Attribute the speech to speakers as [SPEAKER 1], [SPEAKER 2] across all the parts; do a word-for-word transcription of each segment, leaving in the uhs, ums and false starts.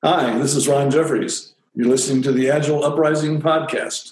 [SPEAKER 1] Hi, this is Ron Jeffries. You're listening to the Agile Uprising podcast.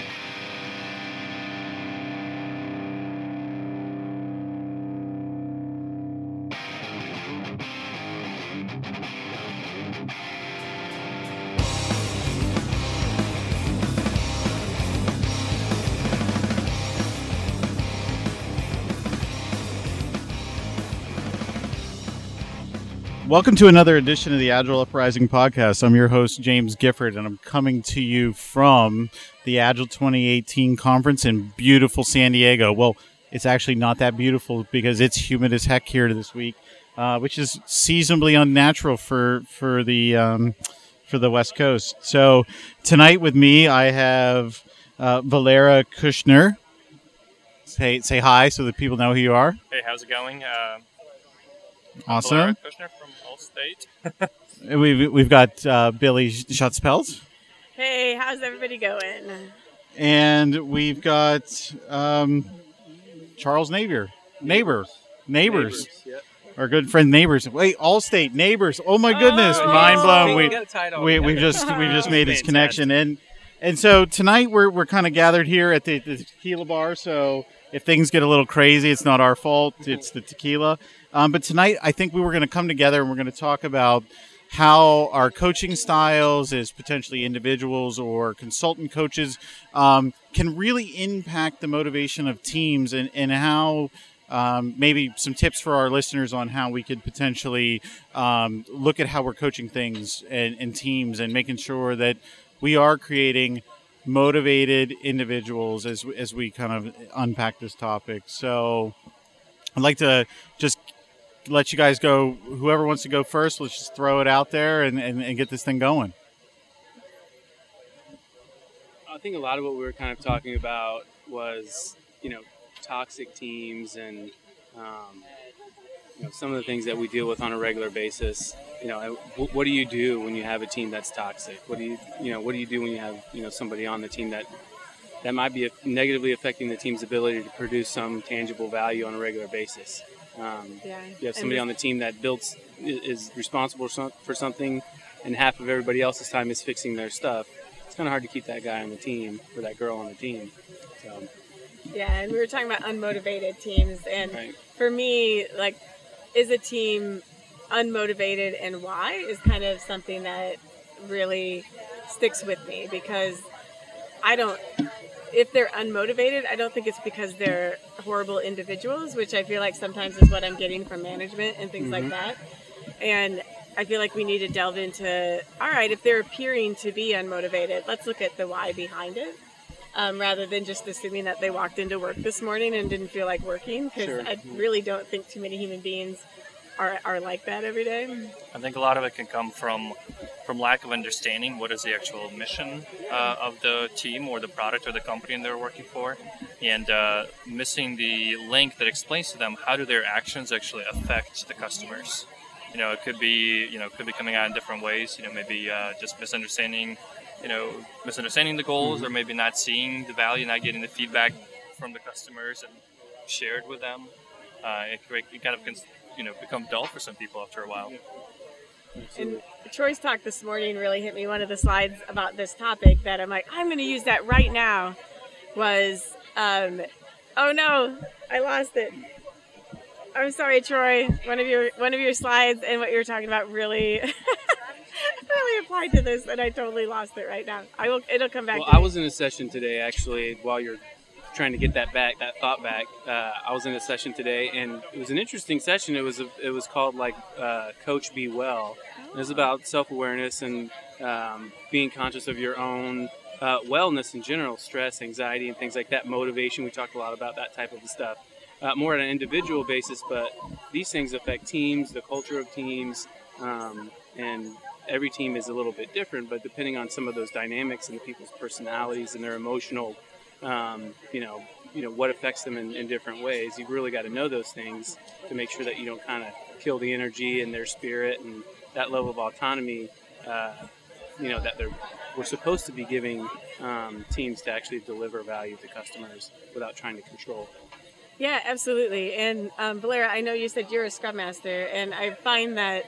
[SPEAKER 2] Welcome to another edition of the Agile Uprising podcast. I'm your host, James Gifford, and I'm coming to you from the Agile twenty eighteen conference in beautiful San Diego. Well, it's actually not that beautiful because it's humid as heck here this week, uh, which is seasonably unnatural for for the um, for the West Coast. So tonight with me, I have uh, Valera Kushner. Say say hi so that people know who you are.
[SPEAKER 3] Hey, how's it going? Uh,
[SPEAKER 2] awesome.
[SPEAKER 3] Valera Kushner from Allstate.
[SPEAKER 2] we've we've got uh, Billy Schutzpelt.
[SPEAKER 4] Hey, how's everybody going?
[SPEAKER 2] And we've got um, Charles Navier. Neighbor. Neighbors.
[SPEAKER 3] Neighbors, yep.
[SPEAKER 2] Our good friend Neighbors. Wait, Allstate Neighbors. Oh my goodness,
[SPEAKER 4] Oh,
[SPEAKER 2] mind blown.
[SPEAKER 3] We
[SPEAKER 2] We
[SPEAKER 3] got a title.
[SPEAKER 2] we we just we just made this
[SPEAKER 3] Fantastic.
[SPEAKER 2] connection, and and so tonight we're we're kind of gathered here at the, the tequila bar. So if things get a little crazy, it's not our fault. It's the tequila. Um, but tonight, I think we were going to come together and we're going to talk about how our coaching styles as potentially individuals or consultant coaches um, can really impact the motivation of teams, and, and how um, maybe some tips for our listeners on how we could potentially um, look at how we're coaching things and, and teams, and making sure that we are creating motivated individuals as, as we kind of unpack this topic. So I'd like to just let you guys go. Whoever wants to go first, let's just throw it out there and, and, and get this thing going.
[SPEAKER 5] I think a lot of what we were kind of talking about was, you know, toxic teams and, um, you know, some of the things that we deal with on a regular basis. You know, what, what do you do when you have a team that's toxic? What do you, you know, what do you do when you have, you know, somebody on the team that that might be negatively affecting the team's ability to produce some tangible value on a regular basis? Um,
[SPEAKER 4] Yeah.
[SPEAKER 5] you have somebody on the team that builds is responsible for something, and half of everybody else's time is fixing their stuff. It's kind of hard to keep that guy on the team or that girl on the team. So,
[SPEAKER 4] Yeah, and we were talking about unmotivated teams, and
[SPEAKER 5] right.
[SPEAKER 4] for me, like, is a team unmotivated and why is kind of something that really sticks with me, because I don't, if they're unmotivated, I don't think it's because they're horrible individuals, which I feel like sometimes is what I'm getting from management and things
[SPEAKER 5] Mm-hmm.
[SPEAKER 4] like that. And I feel like we need to delve into, all right, if they're appearing to be unmotivated, let's look at the why behind it, um, rather than just assuming that they walked into work this morning and didn't feel like working, because
[SPEAKER 5] Sure.
[SPEAKER 4] I really don't think too many human beings are, are like that every day.
[SPEAKER 3] I think a lot of it can come from from lack of understanding what is the actual mission uh, of the team or the product or the company they're working for, and uh, missing the link that explains to them how do their actions actually affect the customers. You know, it could be, you know, it could be coming out in different ways. You know, maybe uh, just misunderstanding, you know, misunderstanding the goals,
[SPEAKER 5] Mm-hmm.
[SPEAKER 3] or maybe not seeing the value, not getting the feedback from the customers and shared with them. Uh, it, it kind of can, you know, become dull for some people after a while.
[SPEAKER 4] And Troy's talk this morning really hit me. One of the slides about this topic that I'm like, I'm going to use that right now was, um, oh no, I lost it. I'm sorry, Troy. One of your one of your slides and what you were talking about really, really applied to this, and I totally lost it right now. I will. It'll come back.
[SPEAKER 5] Well,
[SPEAKER 4] to
[SPEAKER 5] I
[SPEAKER 4] me.
[SPEAKER 5] was in a session today, actually, while you're trying to get that back, that thought back. Uh, I was in a session today, and it was an interesting session. It was a, it was called like uh, Coach Be Well. It was about self-awareness and um, being conscious of your own uh, wellness in general, stress, anxiety, and things like that. Motivation. We talked a lot about that type of stuff, uh, more on an individual basis. But these things affect teams, the culture of teams, um, and every team is a little bit different. But depending on some of those dynamics and the people's personalities and their emotional Um, you know, you know what affects them in, in different ways. You've really got to know those things to make sure that you don't kind of kill the energy and their spirit and that level of autonomy. Uh, you know that they're we're supposed to be giving um, teams to actually deliver value to customers without trying to control.
[SPEAKER 4] Yeah, absolutely. And um, Valera, I know you said you're a Scrum Master, and I find that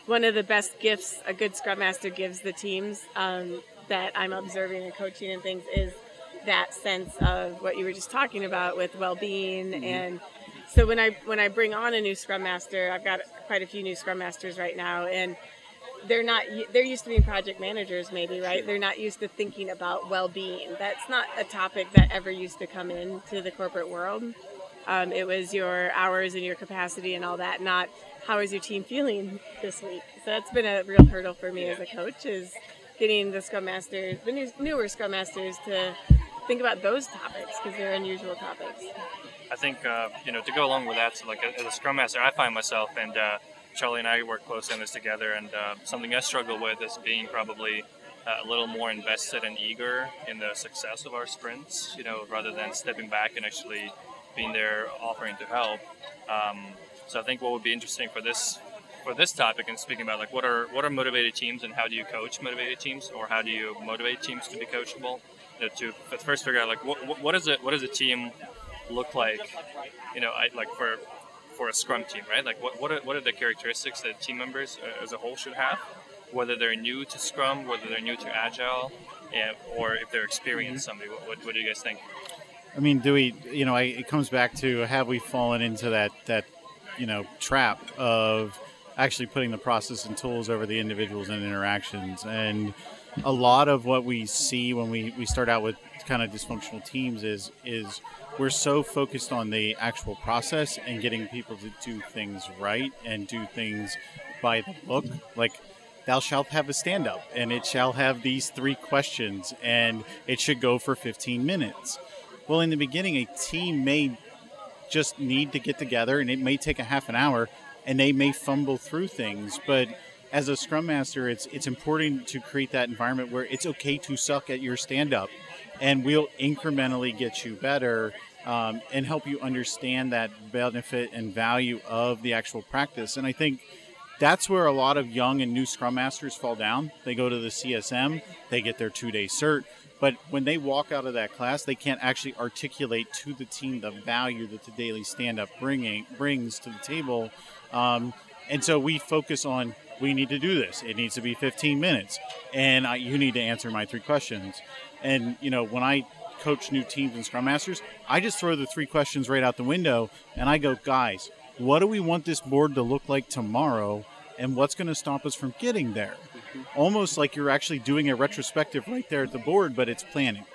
[SPEAKER 4] one of the best gifts a good Scrum Master gives the teams um, that I'm observing and coaching and things is that sense of what you were just talking about with well-being. Mm-hmm. And so when I when I bring on a new Scrum Master, I've got quite a few new Scrum Masters right now, and they're not they're used to being project managers maybe, right? They're not used to thinking about well-being. That's not a topic that ever used to come into the corporate world. Um, it was your hours and your capacity and all that, not how is your team feeling this week. So that's been a real hurdle for me as a coach, is getting the Scrum Masters, the new, newer Scrum Masters, to think about those topics, because they're unusual topics.
[SPEAKER 3] I think, uh, you know, to go along with that, so like as a Scrum Master, I find myself, and uh, Charlie and I work closely on this together, and uh, something I struggle with is being probably uh, a little more invested and eager in the success of our sprints, you know, rather than stepping back and actually being there offering to help. Um, so I think what would be interesting for this for this topic, and speaking about like what are what are motivated teams and how do you coach motivated teams, or how do you motivate teams to be coachable? You know, to first figure out like what what is it what does a team look like? You know, I, like for for a Scrum team, right? Like what what are, what are the characteristics that team members uh, as a whole should have, whether they're new to Scrum, whether they're new to Agile, and, or if they're experienced somebody. What, what, what do you guys think?
[SPEAKER 2] I mean, do we, you know, I, it comes back to, have we fallen into that, that, you know, trap of actually putting the process and tools over the individuals and interactions? And a lot of what we see when we, we start out with kind of dysfunctional teams is, is we're so focused on the actual process and getting people to do things right and do things by the book. Like, thou shalt have a stand-up, and it shall have these three questions, and it should go for fifteen minutes. Well, in the beginning, a team may just need to get together, and it may take a half an hour, and they may fumble through things. But as a Scrum Master, it's it's important to create that environment where it's okay to suck at your stand-up, and we'll incrementally get you better um, and help you understand that benefit and value of the actual practice. And I think that's where a lot of young and new Scrum Masters fall down. They go to the C S M, they get their two-day cert, but when they walk out of that class, they can't actually articulate to the team the value that the daily stand-up bringing brings to the table. Um, and so we focus on, we need to do this. It needs to be fifteen minutes, and I, you need to answer my three questions. And, you know, when I coach new teams and Scrum Masters, I just throw the three questions right out the window, and I go, guys, what do we want this board to look like tomorrow, and what's going to stop us from getting there? Almost like you're actually doing a retrospective right there at the board, but it's planning.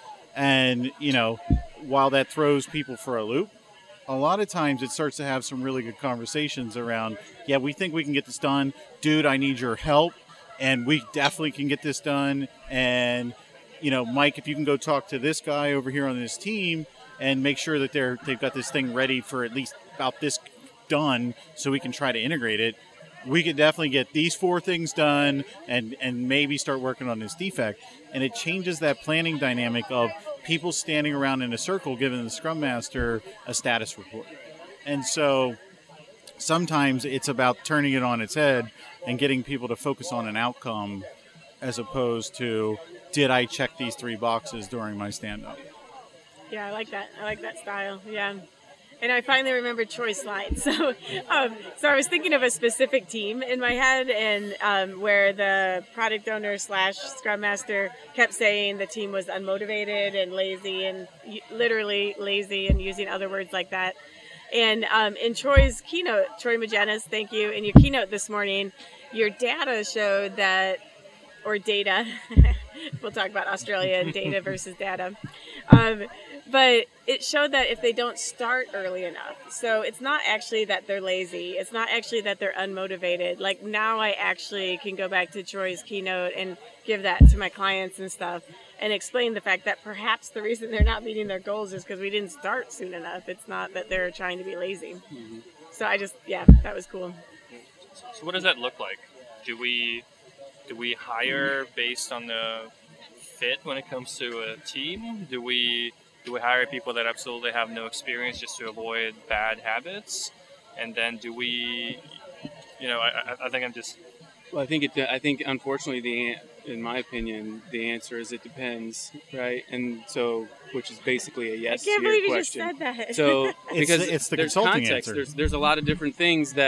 [SPEAKER 2] And, you know, while that throws people for a loop, a lot of times it starts to have some really good conversations around, yeah, we think we can get this done. Dude, I need your help, and we definitely can get this done. And, you know, Mike, if you can go talk to this guy over here on this team and make sure that they're they've got this thing ready for at least about this done so we can try to integrate it, we could definitely get these four things done and, and maybe start working on this defect. And it changes that planning dynamic of people standing around in a circle giving the Scrum Master a status report. And so sometimes it's about turning it on its head and getting people to focus on an outcome as opposed to, did I check these three boxes during my stand-up?
[SPEAKER 4] Yeah, I like that. I like that style. Yeah. And I finally remembered Troy's slide. So, um, so I was thinking of a specific team in my head, and um, where the product owner slash Scrum Master kept saying the team was unmotivated and lazy, and literally lazy, and using other words like that. And um, in Troy's keynote, Troy Magenis, thank you. In your keynote this morning, your data showed that, or data. We'll talk about Australia and data versus data. Um, but it showed that if they don't start early enough, so it's not actually that they're lazy. It's not actually that they're unmotivated. Like, now I actually can go back to Troy's keynote and give that to my clients and stuff and explain the fact that perhaps the reason they're not meeting their goals is because we didn't start soon enough. It's not that they're trying to be lazy. Mm-hmm. So I just, yeah, that was cool.
[SPEAKER 3] So what does that look like? Do we... Do we hire based on the fit when it comes to a team? Do we do we hire people that absolutely have no experience just to avoid bad habits? And then do we, you know, I, I think I'm just...
[SPEAKER 5] Well, I think it. I think unfortunately, the in my opinion, the answer is it depends, right? And so, which is basically a yes to your question.
[SPEAKER 4] I can't believe you just said that.
[SPEAKER 5] So because
[SPEAKER 2] it's the, it's the
[SPEAKER 5] there's
[SPEAKER 2] consulting
[SPEAKER 5] context,
[SPEAKER 2] answer.
[SPEAKER 5] there's there's a lot of different things that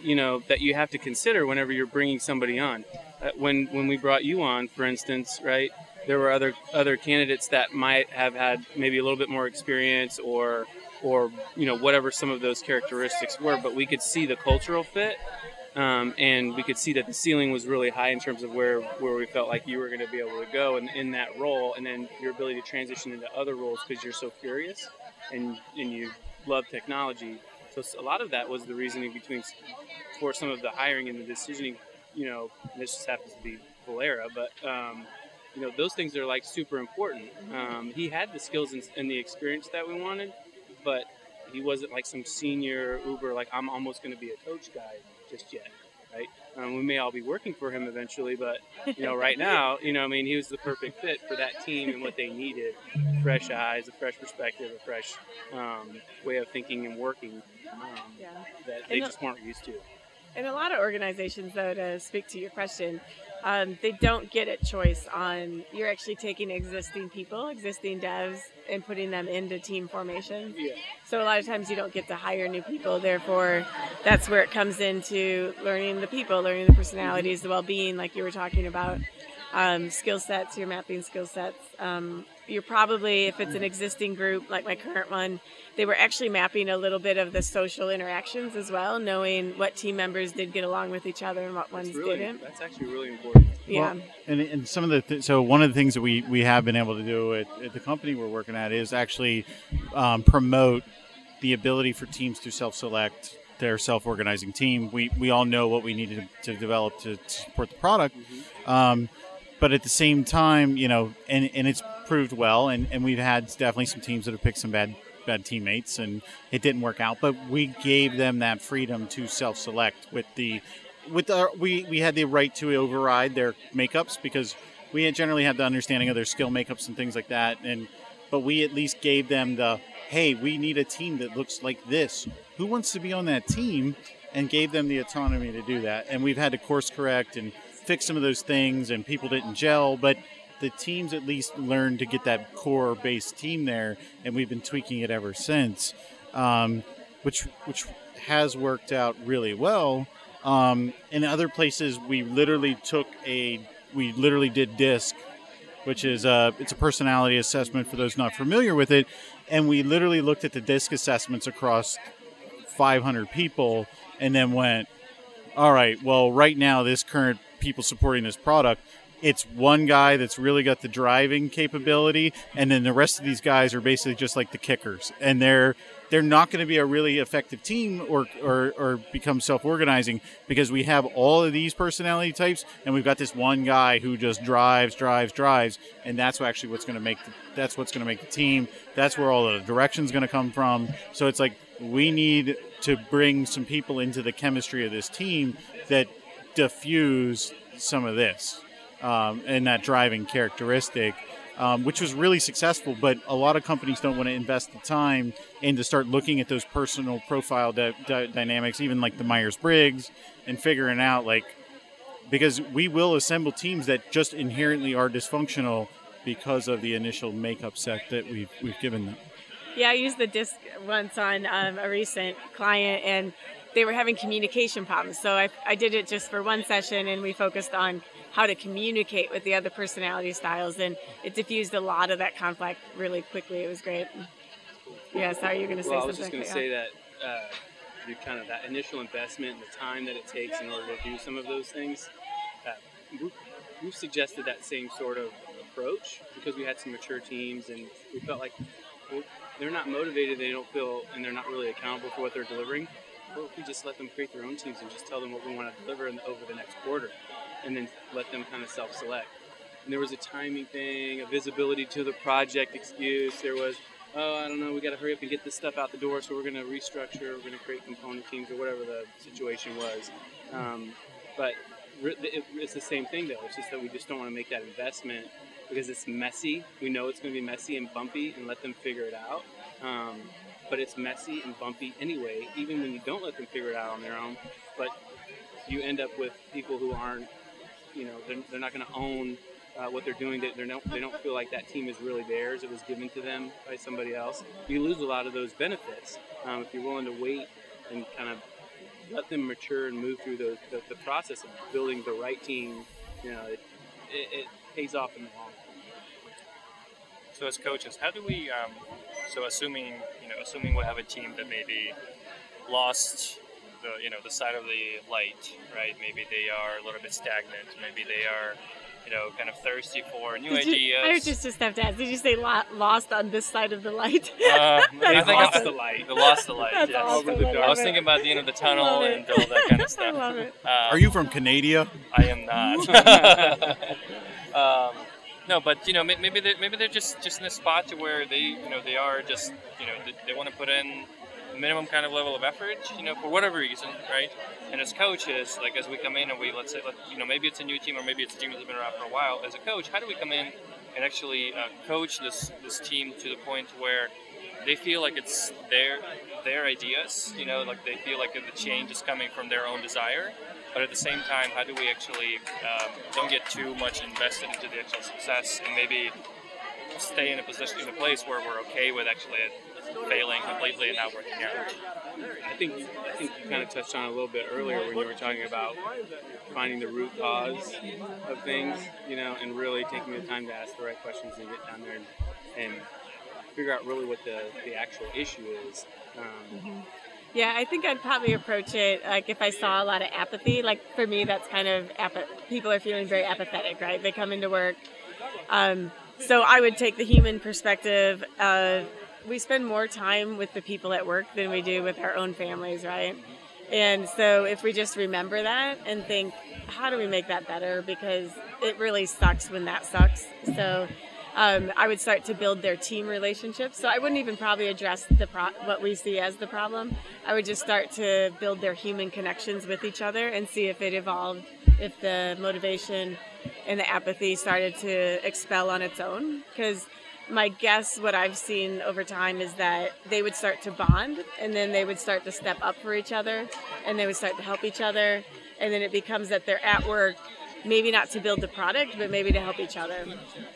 [SPEAKER 5] you know, that you have to consider whenever you're bringing somebody on. Uh, when when we brought you on, for instance, right, there were other other candidates that might have had maybe a little bit more experience or or you know whatever some of those characteristics were, but we could see the cultural fit. Um, and we could see that the ceiling was really high in terms of where, where we felt like you were going to be able to go in, in that role, and then your ability to transition into other roles because you're so curious and and you love technology. So a lot of that was the reasoning between for some of the hiring and the decisioning. You know, this just happens to be Valera, but um, you know those things are like super important. Um, he had the skills and, and the experience that we wanted, but he wasn't like some senior Uber like I'm almost going to be a coach guy just yet, right? Um, we may all be working for him eventually, but you know, right now, you know, I mean, he was the perfect fit for that team and what they needed: fresh eyes, a fresh perspective, a fresh um, way of thinking and working um,
[SPEAKER 4] Yeah.
[SPEAKER 5] that they
[SPEAKER 4] And
[SPEAKER 5] just weren't used to.
[SPEAKER 4] In a lot of organizations, though, to speak to your question, um, they don't get a choice on, you're actually taking existing people, existing devs, and putting them into team formations.
[SPEAKER 5] Yeah.
[SPEAKER 4] So a lot of times you don't get to hire new people. Therefore, that's where it comes into learning the people, learning the personalities, the well-being, like you were talking about, um, skill sets, you're mapping skill sets. Um, you're probably, if it's an existing group like my current one, they were actually mapping a little bit of the social interactions as well, knowing what team members did get along with each other and what
[SPEAKER 5] That's
[SPEAKER 4] ones
[SPEAKER 5] really,
[SPEAKER 4] didn't.
[SPEAKER 5] that's actually really important.
[SPEAKER 4] Yeah.
[SPEAKER 2] Well, and, and some of the th- so one of the things that we, we have been able to do at, at the company we're working at is actually um, promote the ability for teams to self-select their self-organizing team. We we all know what we needed to, to develop to, to support the product,
[SPEAKER 5] Mm-hmm.
[SPEAKER 2] um, but at the same time, you know, and, and it's proved well, and, and we've had definitely some teams that have picked some bad bad teammates and it didn't work out, but we gave them that freedom to self-select with the with our we we had the right to override their makeups because we had generally had the understanding of their skill makeups and things like that, and but we at least gave them the, hey, we need a team that looks like this, who wants to be on that team, and gave them the autonomy to do that. And we've had to course correct and fix some of those things, and people didn't gel, but the teams at least learned to get that core base team there, and we've been tweaking it ever since, um, which which has worked out really well. Um, in other places, we literally took a we literally did DISC, which is a it's a personality assessment for those not familiar with it, and we literally looked at the DISC assessments across five hundred people, and then went, all right, well, right now this current people supporting this product, it's one guy that's really got the driving capability, and then the rest of these guys are basically just like the kickers, and they're they're not going to be a really effective team or, or or become self-organizing because we have all of these personality types, and we've got this one guy who just drives, drives, drives, and that's what actually what's going to make the, that's what's going to make the team. That's where all the direction's going to come from. So it's like we need to bring some people into the chemistry of this team that diffuse some of this. Um, and that driving characteristic, um, which was really successful. But a lot of companies don't want to invest the time in to start looking at those personal profile di- di- dynamics, even like the Myers-Briggs, and figuring out like, because we will assemble teams that just inherently are dysfunctional because of the initial makeup set that we've, we've given them.
[SPEAKER 4] Yeah, I used the disc once on um, a recent client, and they were having communication problems. So I, I did it just for one session, and we focused on how to communicate with the other personality styles, and it diffused a lot of that conflict really quickly. It was great. Yeah, sorry, you're going to say
[SPEAKER 5] well,
[SPEAKER 4] something.
[SPEAKER 5] I was just going to say that uh, you kind of that initial investment and the time that it takes in order to do some of those things. Uh, we've, we've suggested that same sort of approach because we had some mature teams, and we felt like well, they're not motivated, they don't feel, and they're not really accountable for what they're delivering. Well, if we just let them create their own teams and just tell them what we want to deliver in the, over the next quarter, and then let them kind of self-select. And there was a timing thing, a visibility to the project excuse. There was, oh, I don't know, we got to hurry up and get this stuff out the door, so we're going to restructure, we're going to create component teams, or whatever the situation was. Um, but it, it's the same thing, though. It's just that we just don't want to make that investment because it's messy. We know it's going to be messy and bumpy, and let them figure it out. Um, but it's messy and bumpy anyway, even when you don't let them figure it out on their own. But you end up with people who aren't, you know, they're, they're not going to own uh, what they're doing. They, they're no, they don't feel like that team is really theirs. It was given to them by somebody else. You lose a lot of those benefits um, if you're willing to wait and kind of let them mature and move through those, the, the process of building the right team, you know, it, it, it pays off in the long run.
[SPEAKER 3] So as coaches, how do we? Um, so assuming you know, assuming we have a team that maybe lost the you know the side of the light, right? Maybe they are a little bit stagnant. Maybe they are, you know, kind of thirsty for new
[SPEAKER 4] Did you,
[SPEAKER 3] ideas.
[SPEAKER 4] I just just have to ask. Did you say lo- lost on this side of the light?
[SPEAKER 3] Uh, I
[SPEAKER 4] That's
[SPEAKER 3] think
[SPEAKER 5] lost
[SPEAKER 4] awesome.
[SPEAKER 5] the light.
[SPEAKER 3] They lost the light.
[SPEAKER 4] That's
[SPEAKER 3] Yes.
[SPEAKER 4] awesome.
[SPEAKER 5] Over the
[SPEAKER 4] I
[SPEAKER 5] dark.
[SPEAKER 3] I was
[SPEAKER 4] love
[SPEAKER 3] thinking
[SPEAKER 4] it.
[SPEAKER 3] about the end of the
[SPEAKER 4] I
[SPEAKER 3] tunnel
[SPEAKER 4] love
[SPEAKER 3] and
[SPEAKER 4] it.
[SPEAKER 3] all that kind of
[SPEAKER 4] I
[SPEAKER 3] stuff.
[SPEAKER 4] love it.
[SPEAKER 3] Um,
[SPEAKER 2] Are you from Canada?
[SPEAKER 3] I am not. um, no, but you know, may- maybe they maybe they're just, just in a spot to where they you know they are just you know they, they want to put in a minimum kind of level of effort, you know, for whatever reason, right? And as coaches, like as we come in and we let's say like, you know maybe it's a new team or maybe it's a team that's been around for a while. As a coach, how do we come in and actually uh, coach this this team to the point where they feel like it's their their ideas, you know, like they feel like the change is coming from their own desire. But at the same time, how do we actually um, don't get too much invested into the actual success and maybe stay in a position, in a place where we're okay with actually failing completely and not working out?
[SPEAKER 5] I think I think you kind of touched on it a little bit earlier when you were talking about finding the root cause of things, you know, and really taking the time to ask the right questions and get down there and, and figure out really what the, the actual issue is. Um,
[SPEAKER 4] Yeah, I think I'd probably approach it like if I saw a lot of apathy. Like for me, that's kind of apa- people are feeling very apathetic, right? They come into work. Um, so I would take the human perspective. Uh, we spend more time with the people at work than we do with our own families, right? And so if we just remember that and think, how do we make that better? Because it really sucks when that sucks. So um, I would start to build their team relationships. So I wouldn't even probably address the pro- what we see as the problem. I would just start to build their human connections with each other and see if it evolved, if the motivation and the apathy started to expel on its own. Because my guess, what I've seen over time is that they would start to bond and then they would start to step up for each other and they would start to help each other. And then it becomes that they're at work, maybe not to build the product, but maybe to help each other.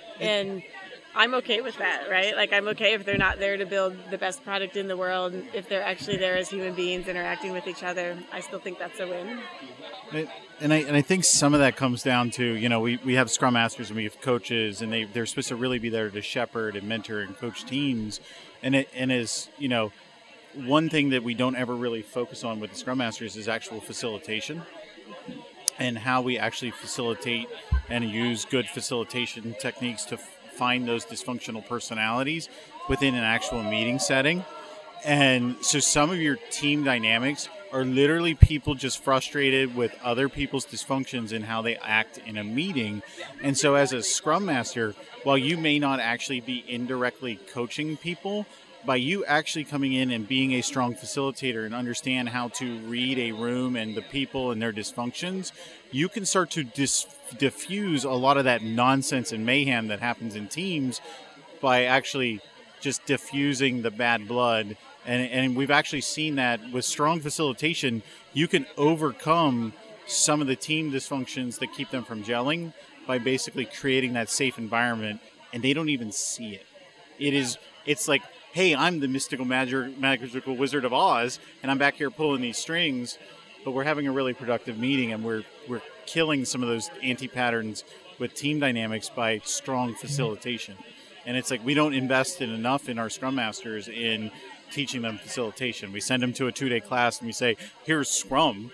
[SPEAKER 4] And I'm okay with that, right? Like I'm okay if they're not there to build the best product in the world. If they're actually there as human beings interacting with each other, I still think that's a win.
[SPEAKER 2] And I and I think some of that comes down to, you know, we, we have Scrum Masters and we have coaches, and they, they're supposed to really be there to shepherd and mentor and coach teams. And it and is, you know, one thing that we don't ever really focus on with the Scrum Masters is actual facilitation and how we actually facilitate and use good facilitation techniques to f- find those dysfunctional personalities within an actual meeting setting. And so some of your team dynamics are literally people just frustrated with other people's dysfunctions and how they act in a meeting. And so as a Scrum Master, while you may not actually be indirectly coaching people, by you actually coming in and being a strong facilitator and understand how to read a room and the people and their dysfunctions, you can start to dis- diffuse a lot of that nonsense and mayhem that happens in teams by actually just diffusing the bad blood. And, and we've actually seen that with strong facilitation, you can overcome some of the team dysfunctions that keep them from gelling by basically creating that safe environment, and they don't even see it. It is, it's like, hey, I'm the mystical magic, magical Wizard of Oz, and I'm back here pulling these strings, but we're having a really productive meeting, and we're we're killing some of those anti-patterns with team dynamics by strong facilitation. And it's like we don't invest in enough in our Scrum Masters in teaching them facilitation. We send them to a two-day class and we say, here's Scrum.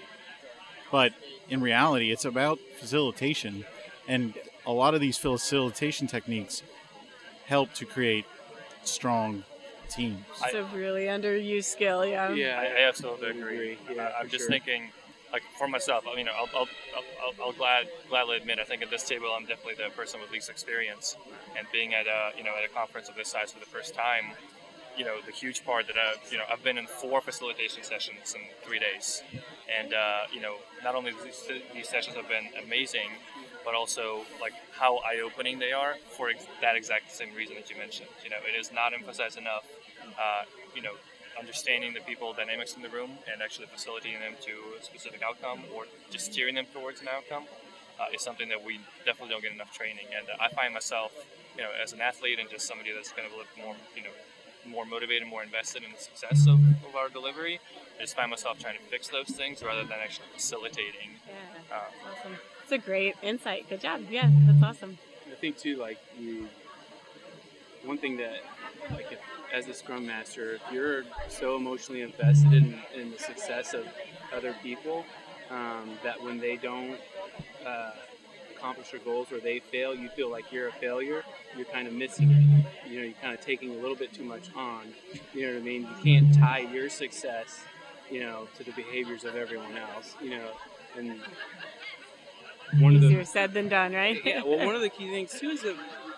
[SPEAKER 2] But in reality, it's about facilitation. And a lot of these facilitation techniques help to create strong teams.
[SPEAKER 4] It's a really underused skill, yeah.
[SPEAKER 5] yeah,
[SPEAKER 3] I, I absolutely agree.
[SPEAKER 5] Yeah,
[SPEAKER 3] Uh, I'm
[SPEAKER 5] for
[SPEAKER 3] just
[SPEAKER 5] sure.
[SPEAKER 3] thinking, like for myself, I mean, I'll, I'll, I'll, I'll, I'll glad, gladly admit, I think at this table, I'm definitely the person with least experience. And being at a, you know, at a conference of this size for the first time, you know, the huge part that I've, you know, I've been in four facilitation sessions in three days. And, uh, you know, not only these, these sessions have been amazing, but also like how eye-opening they are for ex- that exact same reason that you mentioned. You know, it is not emphasized enough, uh, you know, understanding the people dynamics in the room and actually facilitating them to a specific outcome or just steering them towards an outcome uh, is something that we definitely don't get enough training. And uh, I find myself, you know, as an athlete and just somebody that's kind of a little more, you know, more motivated, more invested in the success of, of our delivery. I just find myself trying to fix those things rather than actually facilitating.
[SPEAKER 4] Yeah,
[SPEAKER 3] Uh,
[SPEAKER 4] awesome. It's a great insight. Good job. Yeah, that's awesome.
[SPEAKER 5] I think too, like you, one thing that, like if, as a Scrum Master, if you're so emotionally invested in, in the success of other people, um, that when they don't uh, accomplish their goals or they fail, you feel like you're a failure. You're kind of missing it. You know, you're kind of taking a little bit too much on. You know what I mean? You can't tie your success, you know, to the behaviors of everyone else. You know, and one of the
[SPEAKER 4] Easier said than done, right?
[SPEAKER 5] yeah. Well, one of the key things too is that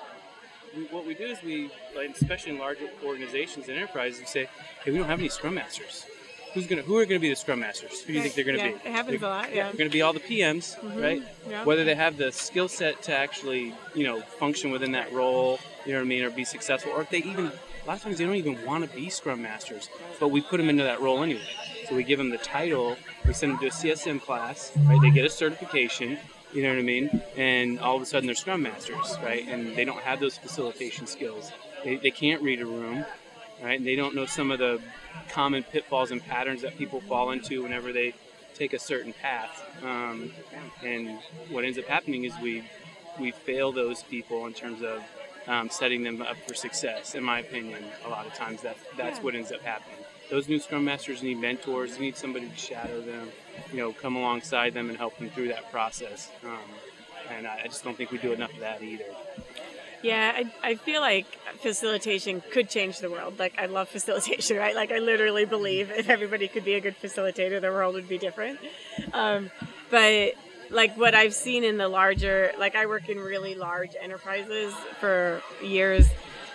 [SPEAKER 5] we, what we do is we, like, especially in large organizations and enterprises, we say, hey, we don't have any Scrum Masters. Who's gonna? Who are going to be the Scrum Masters? Who do you think they're going to
[SPEAKER 4] yeah,
[SPEAKER 5] be?
[SPEAKER 4] It happens
[SPEAKER 5] they're,
[SPEAKER 4] a lot.
[SPEAKER 5] They're
[SPEAKER 4] Yeah.
[SPEAKER 5] going to be all the P Ms,
[SPEAKER 4] Mm-hmm.
[SPEAKER 5] right?
[SPEAKER 4] Yeah.
[SPEAKER 5] Whether they have the skill set to actually, you know, function within that role, you know what I mean, or be successful, or if they even, a lot of times they don't even want to be Scrum Masters, but we put them into that role anyway. So we give them the title, we send them to a C S M class, right? They get a certification, you know what I mean, and all of a sudden they're Scrum Masters, right? And they don't have those facilitation skills. They, they can't read a room, right? And they don't know some of the common pitfalls and patterns that people fall into whenever they take a certain path. Um, and what ends up happening is we we fail those people in terms of um, setting them up for success. In my opinion, a lot of times that that's
[SPEAKER 4] Yeah.
[SPEAKER 5] what ends up happening. Those new Scrum Masters need mentors. They need somebody to shadow them, you know, come alongside them and help them through that process. Um, and I, I just don't think we do enough of that either.
[SPEAKER 4] Yeah, I, I feel like facilitation could change the world. Like, I love facilitation, right? Like, I literally believe if everybody could be a good facilitator, the world would be different. Um, but, like, what I've seen in the larger, like, I work in really large enterprises for years.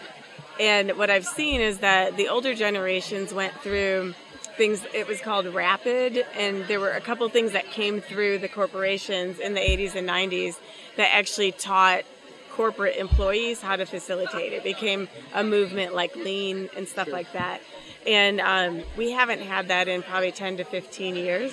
[SPEAKER 4] And what I've seen is that the older generations went through things, it was called rapid, and there were a couple things that came through the corporations in the eighties and nineties that actually taught corporate employees how to facilitate. It became a movement like lean and stuff like that. And um, we haven't had that in probably ten to fifteen years.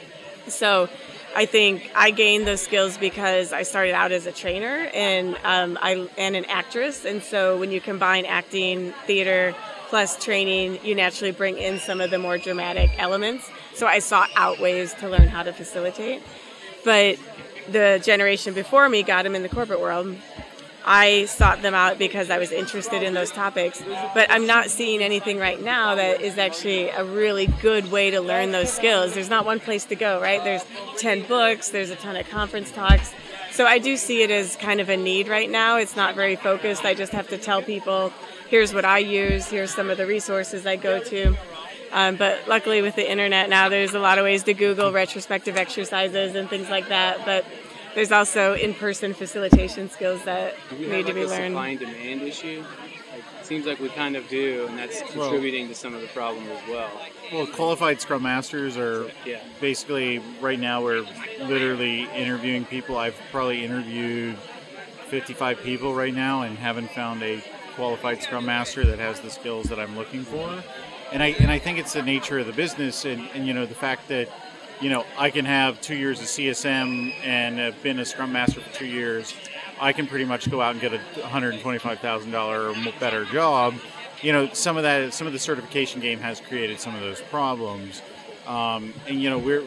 [SPEAKER 4] So I think I gained those skills because I started out as a trainer and um, I and an actress. And so when you combine acting, theater, plus training, you naturally bring in some of the more dramatic elements. So I sought out ways to learn how to facilitate. But the generation before me got them in the corporate world. I sought them out because I was interested in those topics, but I'm not seeing anything right now that is actually a really good way to learn those skills. There's not one place to go, right? There's ten books, there's a ton of conference talks. So I do see it as kind of a need right now. It's not very focused. I just have to tell people, here's what I use, here's some of the resources I go to. Um, but luckily with the internet now, there's a lot of ways to Google retrospective exercises and things like that. But there's also in-person facilitation skills that
[SPEAKER 5] Do we
[SPEAKER 4] need
[SPEAKER 5] have
[SPEAKER 4] to
[SPEAKER 5] like
[SPEAKER 4] be
[SPEAKER 5] a
[SPEAKER 4] learned.
[SPEAKER 5] supply and demand issue? Like, it seems like we kind of do, and that's contributing to some of the problem as well.
[SPEAKER 2] Well, qualified Scrum Masters are
[SPEAKER 5] Yeah.
[SPEAKER 2] basically, right now we're literally interviewing people. I've probably interviewed fifty-five people right now and haven't found a qualified Scrum Master that has the skills that I'm looking for. And I and I think it's the nature of the business and, and you know, the fact that, you know, I can have two years of C S M and have been a Scrum Master for two years. I can pretty much go out and get a one hundred twenty-five thousand dollars or better job. You know, some of that, some of the certification game has created some of those problems. Um, and you know, we're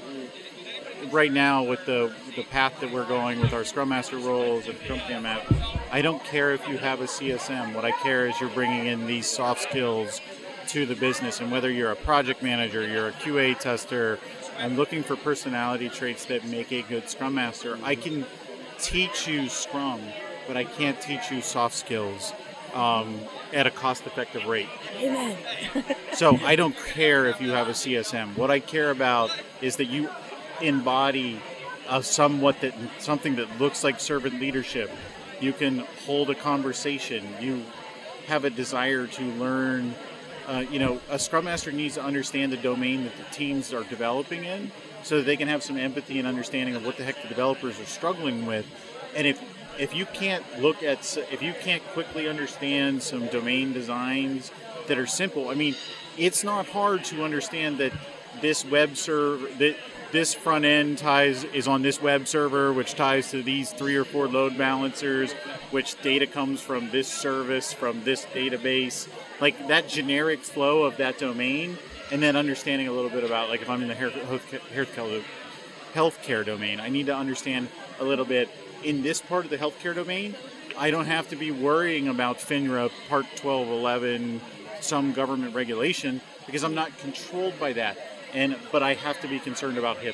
[SPEAKER 2] right now with the the path that we're going with our Scrum Master roles and the company I'm at. I don't care if you have a C S M. What I care is you're bringing in these soft skills to the business, and whether you're a project manager, you're a Q A tester. I'm looking for personality traits that make a good Scrum Master. I can teach you Scrum, but I can't teach you soft skills um, at a cost-effective rate.
[SPEAKER 4] Amen.
[SPEAKER 2] So I don't care if you have a C S M. What I care about is that you embody a somewhat that something that looks like servant leadership. You can hold a conversation. You have a desire to learn. Uh, you know, a Scrum Master needs to understand the domain that the teams are developing in so that they can have some empathy and understanding of what the heck the developers are struggling with. And if if you can't look at, if you can't quickly understand some domain designs that are simple, I mean, it's not hard to understand that this web server, that this front end ties is on this web server, which ties to these three or four load balancers, which data comes from this service, from this database, like that generic flow of that domain, and then understanding a little bit about, like if I'm in the healthcare healthcare domain, I need to understand a little bit in this part of the healthcare domain. I don't have to be worrying about FINRA Part twelve eleven, some government regulation, because I'm not controlled by that. And but I have to be concerned about HIPAA.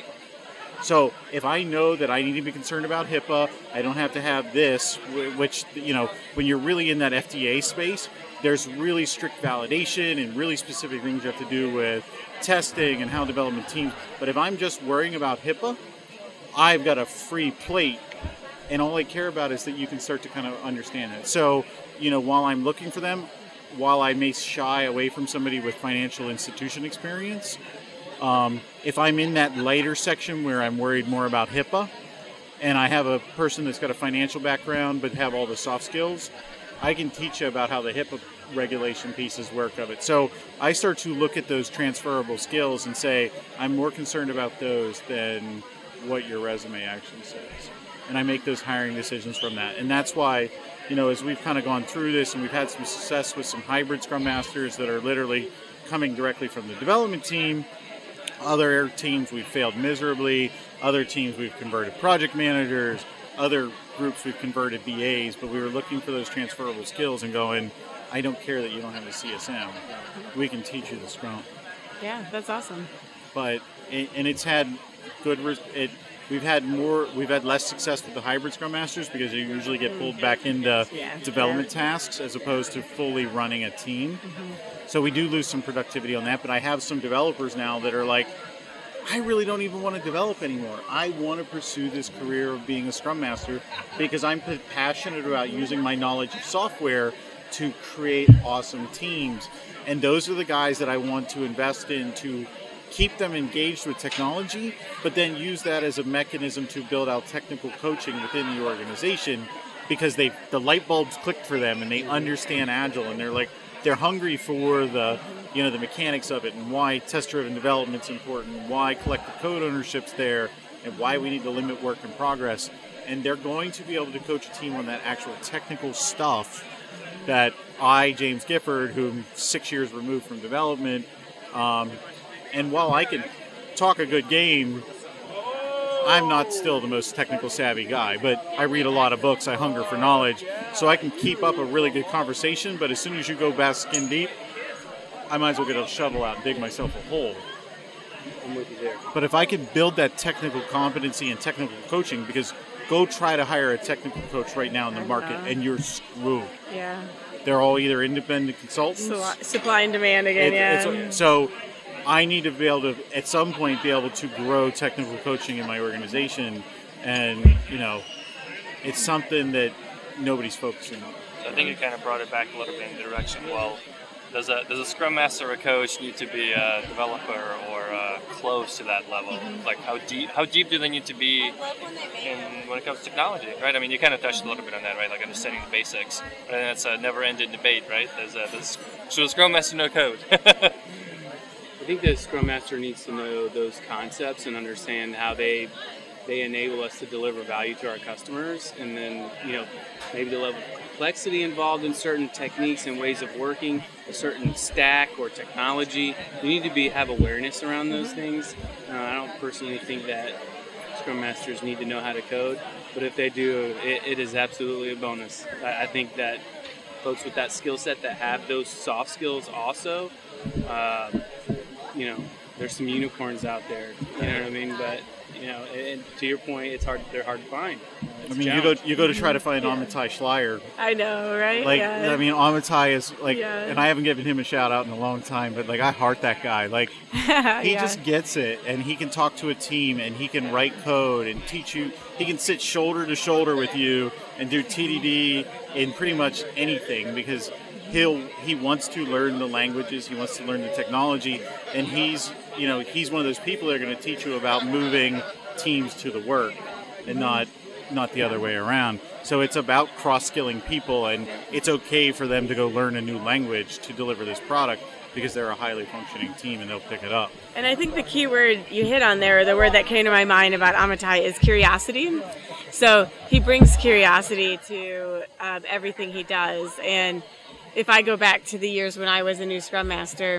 [SPEAKER 2] So if I know that I need to be concerned about HIPAA, I don't have to have this, which, you know, when you're really in that F D A space, there's really strict validation and really specific things you have to do with testing and how development teams. But if I'm just worrying about HIPAA, I've got a free plate, and all I care about is that you can start to kind of understand it. So, you know, while I'm looking for them, while I may shy away from somebody with financial institution experience, um, if I'm in that later section where I'm worried more about HIPAA, and I have a person that's got a financial background but have all the soft skills, I can teach you about how the HIPAA regulation pieces work of it. So I start to look at those transferable skills and say, I'm more concerned about those than what your resume actually says. And I make those hiring decisions from that. And that's why, you know, as we've kind of gone through this and we've had some success with some hybrid Scrum Masters that are literally coming directly from the development team, other teams we've failed miserably, other teams we've converted project managers, other groups we've converted B As, but we were looking for those transferable skills and going, I don't care that you don't have a C S M. We can teach you the Scrum.
[SPEAKER 4] Yeah, that's awesome.
[SPEAKER 2] But, and it's had good, it, we've had more, we've had less success with the hybrid Scrum Masters because you usually get pulled back into
[SPEAKER 4] Yeah.
[SPEAKER 2] development
[SPEAKER 4] Yeah.
[SPEAKER 2] tasks as opposed to fully running a team.
[SPEAKER 4] Mm-hmm.
[SPEAKER 2] So we do lose some productivity on that, but I have some developers now that are like, I really don't even want to develop anymore. I want to pursue this career of being a Scrum Master because I'm passionate about using my knowledge of software to create awesome teams. And those are the guys that I want to invest in to keep them engaged with technology, but then use that as a mechanism to build out technical coaching within the organization because they the light bulbs clicked for them and they understand Agile and they're like, they're hungry for the, you know, the mechanics of it and why test-driven development's important, why collective code ownership's there, and why we need to limit work in progress. And they're going to be able to coach a team on that actual technical stuff that I, James Gifford, who's six years removed from development, um, and while I can talk a good game, I'm not still the most technical savvy guy, but I read a lot of books, I hunger for knowledge, so I can keep up a really good conversation, but as soon as you go back skin deep, I might as well get a shovel out and dig myself a hole.
[SPEAKER 5] I'm with you there.
[SPEAKER 2] But if I can build that technical competency and technical coaching, because go try to hire a technical coach right now in the market and you're screwed.
[SPEAKER 4] Yeah.
[SPEAKER 2] They're all either independent consultants.
[SPEAKER 4] So, supply and demand again,
[SPEAKER 2] It-
[SPEAKER 4] yeah.
[SPEAKER 2] it's- so I need to be able to, at some point, be able to grow technical coaching in my organization. And, you know, it's something that nobody's focusing on.
[SPEAKER 3] So I think you kind of brought it back a little bit in the direction. Well, does a does a Scrum Master or a coach need to be a developer or uh, close to that level? Like how deep how deep do they need to be in when it comes to technology, right? I mean, you kind of touched a little bit on that, right? Like understanding the basics. But then it's a never-ending debate, right? There's a, there's, should a Scrum Master know code?
[SPEAKER 5] I think the Scrum Master needs to know those concepts and understand how they they enable us to deliver value to our customers, and then, you know, maybe the level of complexity involved in certain techniques and ways of working, a certain stack or technology. You need to be have awareness around those things. Uh, I don't personally think that Scrum Masters need to know how to code, but if they do, it, it is absolutely a bonus. I, I think that folks with that skill set that have those soft skills also, uh, you know, there's some unicorns out there, you know what I mean? But, you know, and to your point, it's hard, they're hard to find. It's
[SPEAKER 2] I mean,
[SPEAKER 5] a
[SPEAKER 2] you go
[SPEAKER 5] challenge.
[SPEAKER 2] you go to try to find Amitai Schleier.
[SPEAKER 4] I know, right?
[SPEAKER 2] Like,
[SPEAKER 4] yeah.
[SPEAKER 2] I mean, Amitai is like,
[SPEAKER 4] Yeah.
[SPEAKER 2] and I haven't given him a shout out in a long time, but like, I heart that guy. Like, he
[SPEAKER 4] Yeah.
[SPEAKER 2] just gets it, and he can talk to a team, and he can write code and teach you. He can sit shoulder to shoulder with you and do T D D in pretty much anything because he'll he wants to learn the languages, he wants to learn the technology, and he's you know he's one of those people that are going to teach you about moving teams to the work and not not the other way around. So it's about cross-skilling people, and it's okay for them to go learn a new language to deliver this product. because they're a highly functioning team and they'll pick it up.
[SPEAKER 4] And I think the key word you hit on there, the word that came to my mind about Amitai, is curiosity. So he brings curiosity to um, everything he does. And if I go back to the years when I was a new Scrum Master,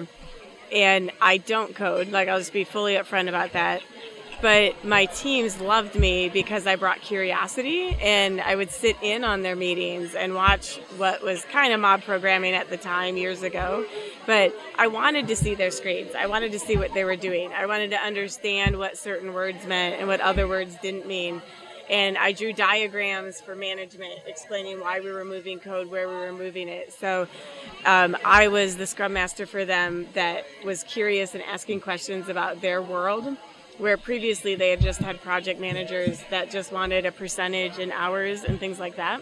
[SPEAKER 4] and I don't code, like I'll just be fully upfront about that, but my teams loved me because I brought curiosity, and I would sit in on their meetings and watch what was kind of mob programming at the time years ago. But I wanted to see their screens. I wanted to see what they were doing. I wanted to understand what certain words meant and what other words didn't mean. And I drew diagrams for management explaining why we were moving code, where we were moving it. So um, I was the Scrum Master for them that was curious and asking questions about their world, where previously they had just had project managers that just wanted a percentage in hours and things like that.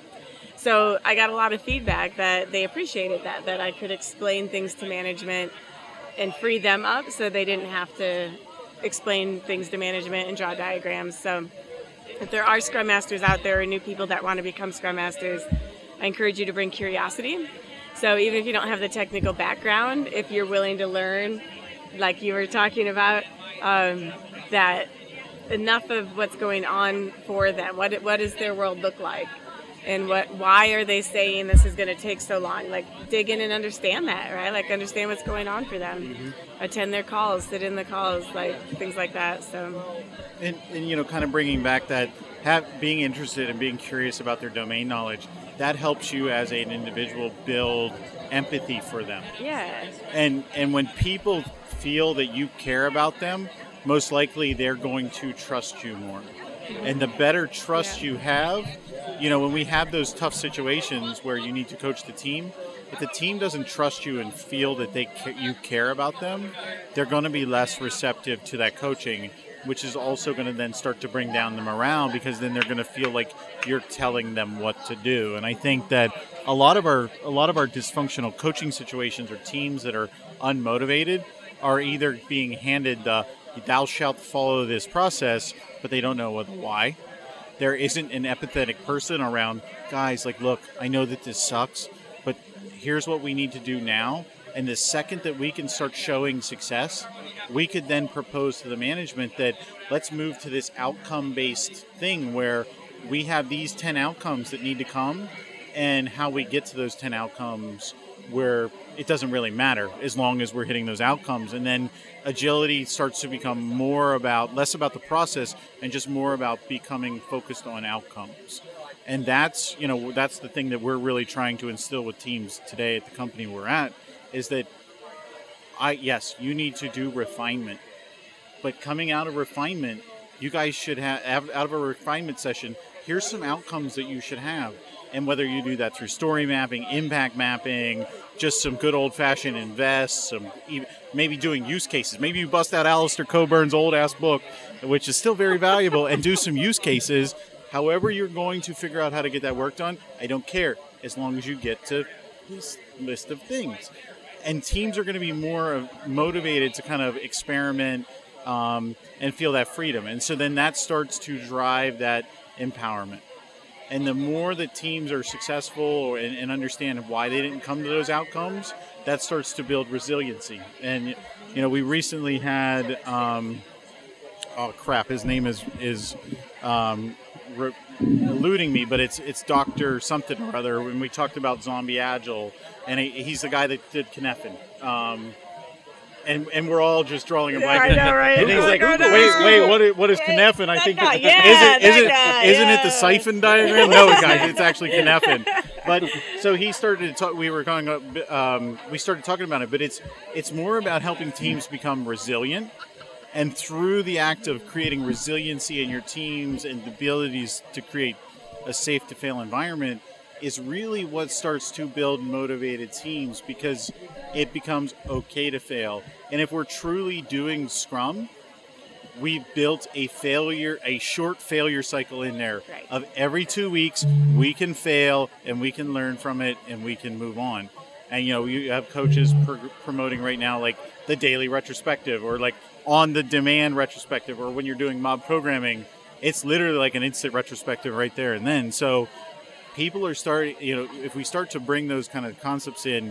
[SPEAKER 4] So I got a lot of feedback that they appreciated that, that I could explain things to management and free them up so they didn't have to explain things to management and draw diagrams. So if there are Scrum Masters out there or new people that want to become Scrum Masters, I encourage you to bring curiosity. So even if you don't have the technical background, if you're willing to learn, like you were talking about, um, that enough of what's going on for them, what what does their world look like, and what why are they saying this is going to take so long? Like dig in and understand that, right? Like understand what's going on for them. Mm-hmm. Attend their calls, sit in the calls, like things like that. So,
[SPEAKER 2] and, and you know, kind of bringing back that have being interested and being curious about their domain knowledge, that helps you as an individual build empathy for them.
[SPEAKER 4] Yeah.
[SPEAKER 2] And and when people feel that you care about them, most likely they're going to trust you more. And the better trust yeah. you have, you know, when we have those tough situations where you need to coach the team, if the team doesn't trust you and feel that they ca- you care about them, they're going to be less receptive to that coaching, which is also going to then start to bring down the morale, because then they're going to feel like you're telling them what to do. And I think that a lot of our a lot of our dysfunctional coaching situations or teams that are unmotivated are either being handed the thou shalt follow this process, but they don't know what why. There isn't an empathetic person around, guys, like, look, I know that this sucks, but here's what we need to do now. And the second that we can start showing success, we could then propose to the management that let's move to this outcome-based thing where we have these ten outcomes that need to come, and how we get to those ten outcomes where it doesn't really matter as long as we're hitting those outcomes. And then agility starts to become more about, less about the process and just more about becoming focused on outcomes. And that's, you know, that's the thing that we're really trying to instill with teams today at the company we're at, is that I, yes, you need to do refinement, but coming out of refinement, you guys should have, out of a refinement session, here's some outcomes that you should have. And whether you do that through story mapping, impact mapping, just some good old-fashioned invest, some maybe doing use cases. Maybe you bust out Alistair Coburn's old-ass book, which is still very valuable, and do some use cases. However you're going to figure out how to get that work done, I don't care, as long as you get to this list of things. And teams are going to be more motivated to kind of experiment um, and feel that freedom. And so then that starts to drive that empowerment. And the more that teams are successful and, and understand why they didn't come to those outcomes, that starts to build resiliency. And, you know, we recently had, um, oh crap, his name is is um, re- eluding me, but it's it's Doctor something or other. When we talked about Zombie Agile, and he, he's the guy that did Cynefin. Um, And and we're all just drawing a blank.
[SPEAKER 4] Yeah, I know, right?
[SPEAKER 2] And he's
[SPEAKER 4] Oh
[SPEAKER 2] like,
[SPEAKER 4] my God,
[SPEAKER 2] wait,
[SPEAKER 4] no.
[SPEAKER 2] wait, what is, what is
[SPEAKER 4] Yeah,
[SPEAKER 2] Cynefin? I
[SPEAKER 4] that
[SPEAKER 2] think,
[SPEAKER 4] guy,
[SPEAKER 2] it,
[SPEAKER 4] yeah,
[SPEAKER 2] is it, is
[SPEAKER 4] that
[SPEAKER 2] it,
[SPEAKER 4] guy,
[SPEAKER 2] isn't it
[SPEAKER 4] yeah.
[SPEAKER 2] the siphon diagram? No, guys, it's actually Cynefin. But so he started to talk, we were going up, um, we started talking about it, but it's it's more about helping teams become resilient. And through the act of creating resiliency in your teams and the abilities to create a safe to fail environment is really what starts to build motivated teams, because it becomes okay to fail. And if we're truly doing Scrum, we've built a failure, a short failure cycle in there
[SPEAKER 4] Right.
[SPEAKER 2] of every two weeks we can fail and we can learn from it and we can move on. And, you know, you have coaches pr- promoting right now, like the daily retrospective or like on the demand retrospective, or when you're doing mob programming, it's literally like an instant retrospective right there and then. So people are starting, you know, if we start to bring those kind of concepts in,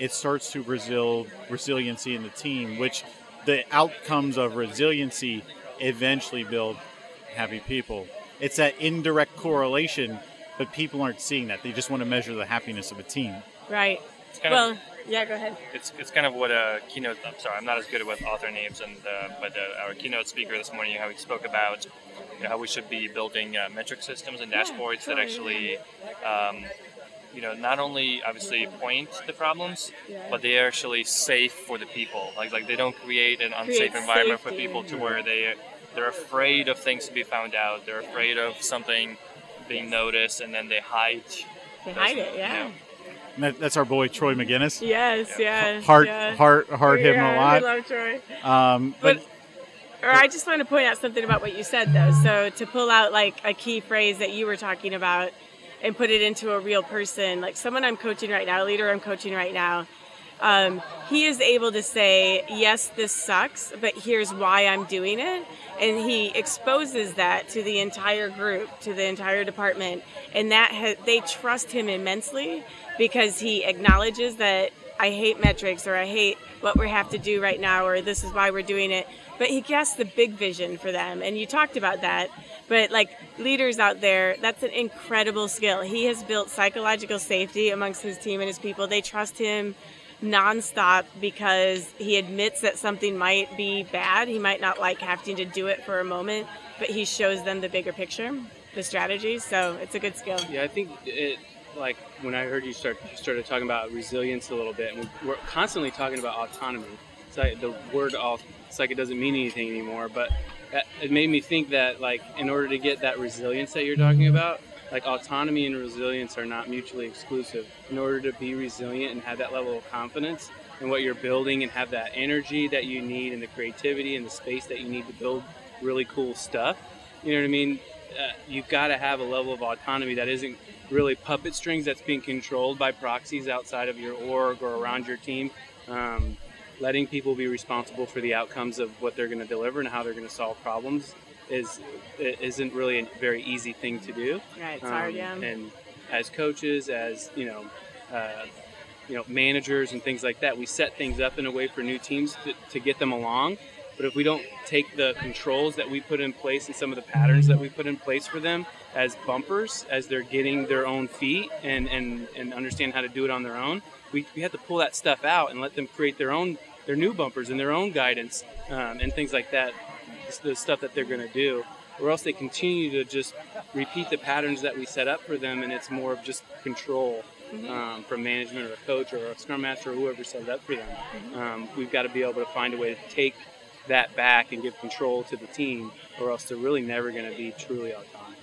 [SPEAKER 2] it starts to resil- resiliency in the team, which the outcomes of resiliency eventually build happy people. It's that indirect correlation, but people aren't seeing that. They just want to measure the happiness of a team.
[SPEAKER 4] Right.
[SPEAKER 3] It's kind
[SPEAKER 4] Well,
[SPEAKER 3] of,
[SPEAKER 4] yeah, go ahead.
[SPEAKER 3] it's it's kind of what a keynote. I'm sorry, I'm not as good with author names, and uh, but uh, our keynote speaker this morning, how he spoke about you know, how we should be building uh, metric systems and
[SPEAKER 4] Yeah,
[SPEAKER 3] dashboards that
[SPEAKER 4] totally.
[SPEAKER 3] actually, um, you know, not only obviously point the problems,
[SPEAKER 4] Yeah.
[SPEAKER 3] but they are actually safe for the people. Like like they don't create an unsafe
[SPEAKER 4] Create
[SPEAKER 3] environment for
[SPEAKER 4] safety.
[SPEAKER 3] people to where they they're afraid of things to be found out. They're afraid of something being noticed, and then they hide.
[SPEAKER 4] They hide it, yeah.
[SPEAKER 2] And that, that's our boy Troy McGinnis.
[SPEAKER 4] Yes, yeah.
[SPEAKER 2] Heart,
[SPEAKER 4] yeah.
[SPEAKER 2] heart, heart him
[SPEAKER 4] yeah,
[SPEAKER 2] a
[SPEAKER 4] I
[SPEAKER 2] lot.
[SPEAKER 4] love Troy.
[SPEAKER 2] Um, but,
[SPEAKER 4] But, or I just want to point out something about what you said, though. So to pull out like a key phrase that you were talking about and put it into a real person, like someone I'm coaching right now, a leader I'm coaching right now, um, he is able to say, yes, this sucks, but here's why I'm doing it. And he exposes that to the entire group, to the entire department. And that ha- they trust him immensely because he acknowledges that I hate metrics, or I hate what we have to do right now, or this is why we're doing it. But he casts the big vision for them. And you talked about that. But like leaders out there, that's an incredible skill. He has built psychological safety amongst his team and his people. They trust him nonstop because he admits that something might be bad. He might not like having to do it for a moment, but he shows them the bigger picture, the strategy. So it's a good skill.
[SPEAKER 5] Yeah, I think it, like when I heard you start you started talking about resilience a little bit, and we're constantly talking about autonomy. It's like the word, it's like it doesn't mean anything anymore, but that, it made me think that like in order to get that resilience that you're talking about, like autonomy and resilience are not mutually exclusive. In order to be resilient and have that level of confidence in what you're building and have that energy that you need and the creativity and the space that you need to build really cool stuff, you know what I mean? Uh, you've got to have a level of autonomy that isn't really puppet strings that's being controlled by proxies outside of your org or around your team. Um, letting people be responsible for the outcomes of what they're going to deliver and how they're going to solve problems is isn't really a very easy thing to do.
[SPEAKER 4] Right, it's
[SPEAKER 5] Um,
[SPEAKER 4] hard, yeah.
[SPEAKER 5] And as coaches, as you know, uh, you know, managers and things like that, we set things up in a way for new teams to, to get them along. But if we don't take the controls that we put in place and some of the patterns that we put in place for them as bumpers, as they're getting their own feet and, and, and understand how to do it on their own, we, we have to pull that stuff out and let them create their own, their new bumpers and their own guidance um, and things like that, the stuff that they're going to do. Or else they continue to just repeat the patterns that we set up for them, and it's more of just control um, from management or a coach or a scrum master or whoever set it up for them. Um, we've got to be able to find a way to take that back and give control to the team, or else they're really never going to be truly autonomous.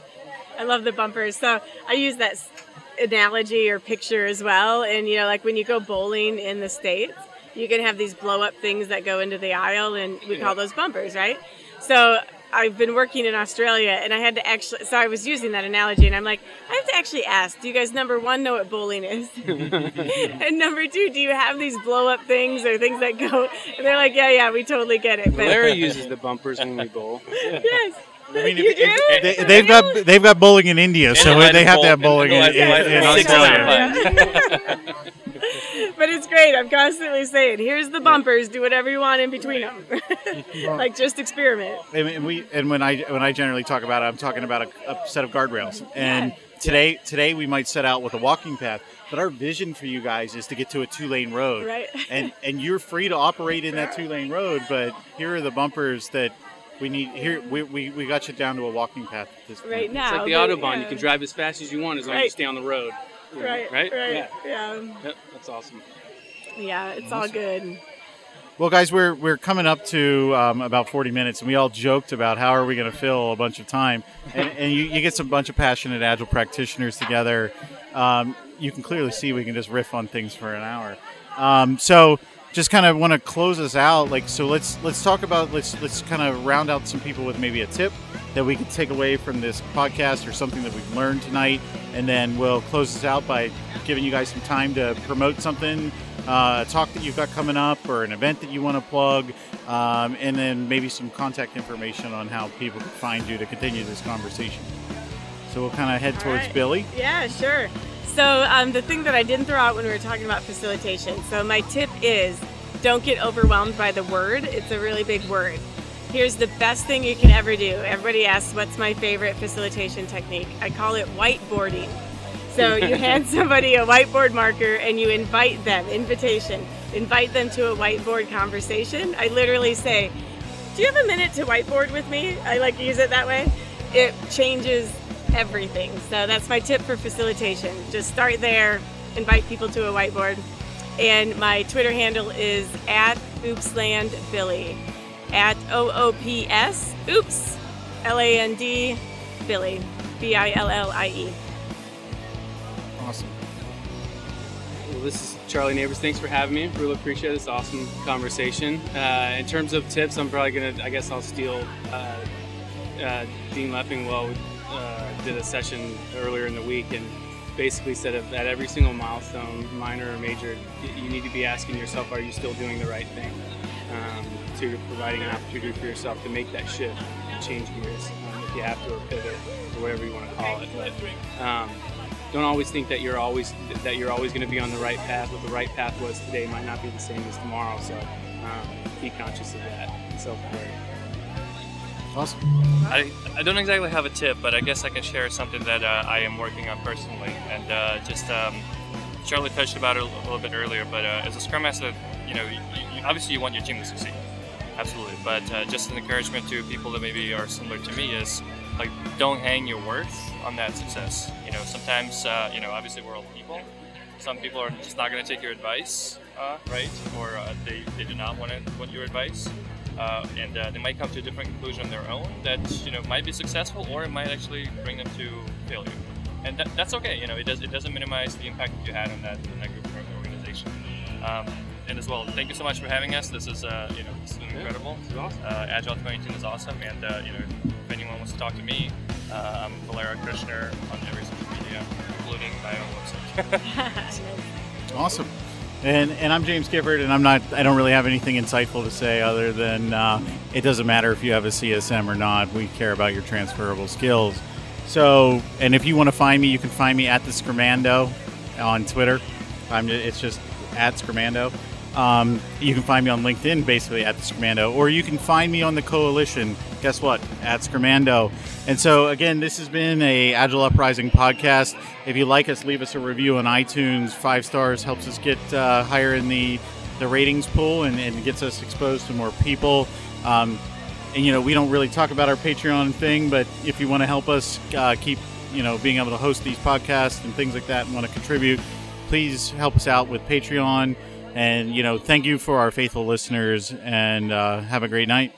[SPEAKER 4] I love the bumpers. So I use that s- analogy or picture as well. And, you know, like when you go bowling in the States, you can have these blow up things that go into the aisle, and we call those bumpers, right? So I've been working in Australia, and I had to actually, so I was using that analogy, and I'm like, I have to actually ask, do you guys, number one, know what bowling is? And number two, do you have these blow up things or things that go? And they're like, yeah, yeah, we totally get it. But
[SPEAKER 5] Larry uses the bumpers when we bowl.
[SPEAKER 4] yes.
[SPEAKER 2] I mean,
[SPEAKER 4] You
[SPEAKER 2] if, if,
[SPEAKER 4] do?
[SPEAKER 2] they, they've got they've got bowling in India, so
[SPEAKER 3] India
[SPEAKER 2] they have to have
[SPEAKER 3] bowl-
[SPEAKER 2] bowling in,
[SPEAKER 3] India
[SPEAKER 2] in, in,
[SPEAKER 3] has
[SPEAKER 2] in
[SPEAKER 3] six
[SPEAKER 2] Australia.
[SPEAKER 3] times.
[SPEAKER 4] But it's great. I'm constantly saying, here's the bumpers. Do whatever you want in between them. Like, just experiment.
[SPEAKER 2] And we and when I when I generally talk about it, I'm talking about a, a set of guardrails. And today today we might set out with a walking path, but our vision for you guys is to get to a two lane road.
[SPEAKER 4] Right.
[SPEAKER 2] And and you're free to operate in that two lane road, but here are the bumpers that we need. Here we, we, we got you down to a walking path at this point.
[SPEAKER 4] Right now.
[SPEAKER 5] It's like the
[SPEAKER 4] but,
[SPEAKER 5] Autobahn.
[SPEAKER 4] yeah.
[SPEAKER 5] You can drive as fast as you want as long as you
[SPEAKER 4] Right.
[SPEAKER 5] stay on the road.
[SPEAKER 4] Right,
[SPEAKER 5] Right?
[SPEAKER 4] right.
[SPEAKER 5] Yeah.
[SPEAKER 4] Yeah.
[SPEAKER 5] Yep, that's awesome.
[SPEAKER 4] Yeah, it's all good.
[SPEAKER 2] Well, guys, we're we're coming up to um, about forty minutes, and we all joked about how are we going to fill a bunch of time. And, and you, you get some bunch of passionate Agile practitioners together. Um, you can clearly see we can just riff on things for an hour. Um, so, just kind of want to close us out. Like, so let's let's talk about let's let's kind of round out some people with maybe a tip that we could take away from this podcast or something that we've learned tonight, and then we'll close this out by giving you guys some time to promote something. Uh, talk that you've got coming up or an event that you want to plug, um, and then maybe some contact information on how people can find you to continue this conversation. So we'll kind of head
[SPEAKER 4] All
[SPEAKER 2] towards
[SPEAKER 4] right.
[SPEAKER 2] Billy.
[SPEAKER 4] Yeah, sure. So um, the thing that I didn't throw out when we were talking about facilitation. So my tip is don't get overwhelmed by the word. It's a really big word. Here's the best thing you can ever do. Everybody asks, what's my favorite facilitation technique? I call it whiteboarding. So you hand somebody a whiteboard marker and you invite them, invitation, invite them to a whiteboard conversation. I literally say, do you have a minute to whiteboard with me? I like to use it that way. It changes everything. So that's my tip for facilitation. Just start there, invite people to a whiteboard. And my Twitter handle is at oopslandbilly, at O O P S, oops, L A N D, Billy, B I L L I E.
[SPEAKER 2] Awesome.
[SPEAKER 5] Well, this is Charlie Neighbors. Thanks for having me. Really appreciate this awesome conversation. Uh, in terms of tips, I'm probably going to, I guess I'll steal uh, uh, Dean Leffingwell. Uh, did a session earlier in the week and basically said at every single milestone, minor or major, you need to be asking yourself, are you still doing the right thing? Um, so you're providing an opportunity for yourself to make that shift and change gears um, if you have to, or pivot, or whatever you want to call it. But um, don't always think that you're always that you're always going to be on the right path. What the right path was today might not be the same as tomorrow. So um, be conscious of that. Self-aware.
[SPEAKER 2] Awesome.
[SPEAKER 3] I, I don't exactly have a tip, but I guess I can share something that uh, I am working on personally. And uh, just um, Charlie touched about it a little bit earlier, but uh, as a Scrum Master, you know, you, you, obviously you want your team to succeed, absolutely. But uh, just an encouragement to people that maybe are similar to me is like, don't hang your worth on that success. You know, sometimes, uh, you know, obviously we're all people. Some people are just not going to take your advice, uh, right? Or uh, they, they do not want, to, want your advice. Uh, and uh, they might come to a different conclusion on their own that, you know, might be successful, or it might actually bring them to failure. And that, that's okay. You know, it does it doesn't minimize the impact that you had on that, on that group or organization. Um, and as well, thank you so much for having us. This is, uh, you know, this is incredible.
[SPEAKER 5] Yeah, awesome.
[SPEAKER 3] Uh, Agile twenty eighteen is awesome. And uh, you know, if anyone wants to talk to me, uh, I'm Valera Krishner on every social media, including my own website.
[SPEAKER 2] Awesome. And and I'm James Gifford, and I'm not. I don't really have anything insightful to say other than uh, it doesn't matter if you have a C S M or not. We care about your transferable skills. So, and if you want to find me, you can find me at the Scrumando on Twitter. I'm. It's just at Scrumando. Um, you can find me on LinkedIn, basically at the Scrumando, or you can find me on the Coalition. Guess what? At Scrumando. And so, again, this has been a Agile Uprising podcast. If you like us, leave us a review on iTunes. Five stars helps us get uh, higher in the, the ratings pool and, and gets us exposed to more people. Um, and, you know, we don't really talk about our Patreon thing, but if you want to help us uh, keep, you know, being able to host these podcasts and things like that and want to contribute, please help us out with Patreon. And, you know, thank you for our faithful listeners, and uh, have a great night.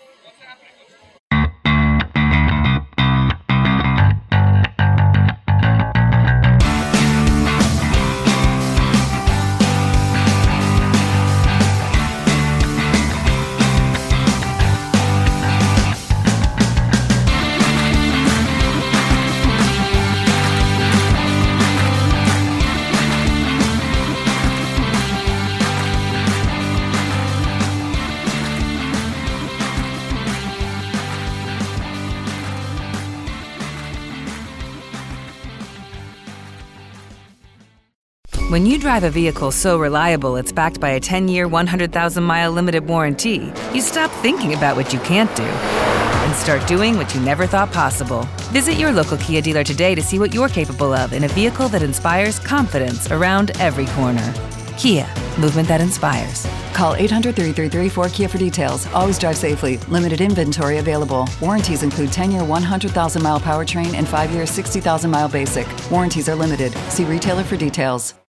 [SPEAKER 6] When you drive a vehicle so reliable it's backed by a ten-year, one hundred thousand mile limited warranty, you stop thinking about what you can't do and start doing what you never thought possible. Visit your local Kia dealer today to see what you're capable of in a vehicle that inspires confidence around every corner. Kia, movement that inspires.
[SPEAKER 7] Call eight hundred, three three three, four Kia for details. Always drive safely. Limited inventory available. Warranties include ten-year, one hundred thousand mile powertrain and five-year, sixty thousand mile basic. Warranties are limited. See retailer for details.